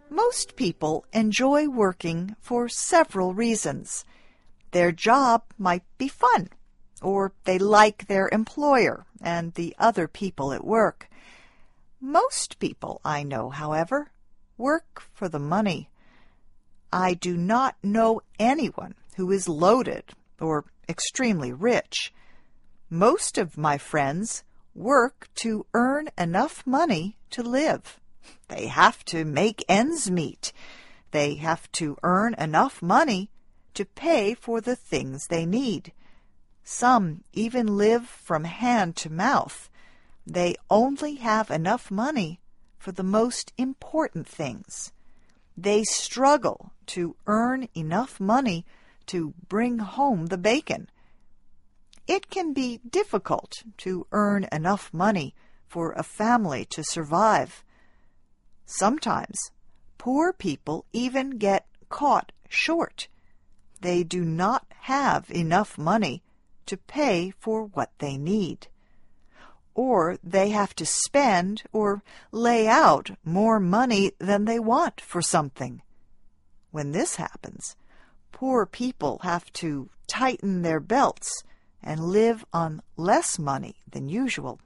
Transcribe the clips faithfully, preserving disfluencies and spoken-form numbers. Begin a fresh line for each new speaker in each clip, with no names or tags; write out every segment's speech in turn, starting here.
Most people enjoy working for several reasons. Their job might be fun, or they like their employer and the other people at work. Most people I know, however, work for the money. I do not know anyone who is loaded or extremely rich. Most of my friends work to earn enough money to live. They have to make ends meet. They have to earn enough money to pay for the things they need. Some even live from hand to mouth. They only have enough money for the most important things. They struggle to earn enough money to bring home the bacon. It can be difficult to earn enough money for a family to survive. Sometimes poor people even get caught short. They do not have enough money to pay for what they need. Or they have to spend or lay out more money than they want for something. When this happens, poor people have to tighten their belts and live on less money than usual.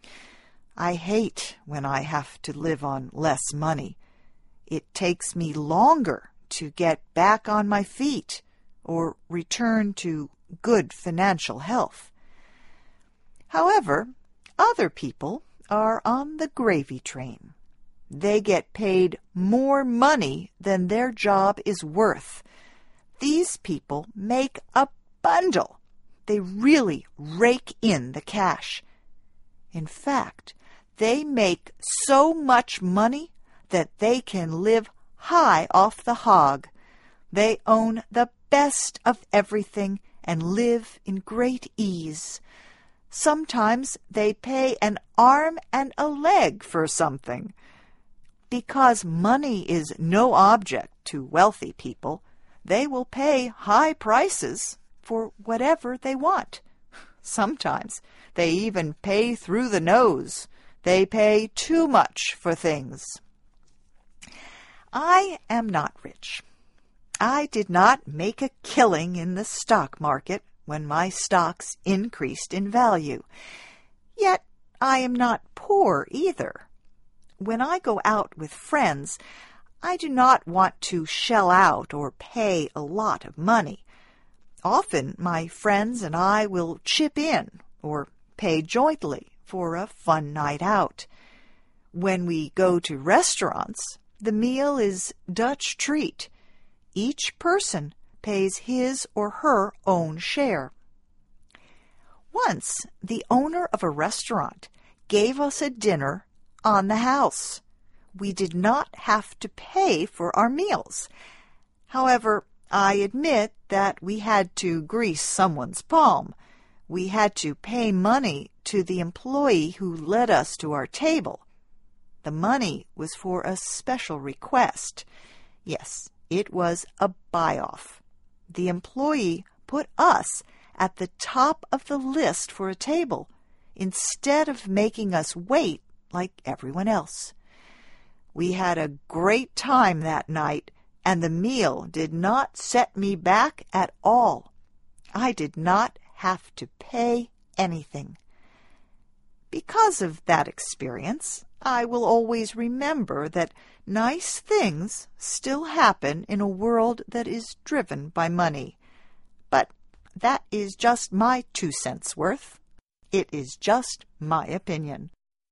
I hate when I have to live on less money. It takes me longer to get back on my feet or return to good financial health. However, other people are on the gravy train. They get paid more money than their job is worth. These people make a bundle. They really rake in the cash. In fact, they make so much money that they can live high off the hog. They own the best of everything and live in great ease. Sometimes they pay an arm and a leg for something. Because money is no object to wealthy people, they will pay high prices for whatever they want. Sometimes they even pay through the nose. They pay too much for things. I am not rich. I did not make a killing in the stock market when my stocks increased in value. Yet I am not poor either. When I go out with friends, I do not want to shell out or pay a lot of money. Often my friends and I will chip in or pay jointly for a fun night out. When we go to restaurants, the meal is Dutch treat. Each person pays his or her own share. Once, the owner of a restaurant gave us a dinner on the house. We did not have to pay for our meals. However, I admit that we had to grease someone's palm. We had to pay money to the employee who led us to our table. The money was for a special request. Yes, it was a buy-off. The employee put us at the top of the list for a table instead of making us wait like everyone else. We had a great time that night, and the meal did not set me back at all. I did not have to pay anything. Because of that experience, I will always remember that nice things still happen in a world that is driven by money. But that is just my two cents worth. It is just my opinion.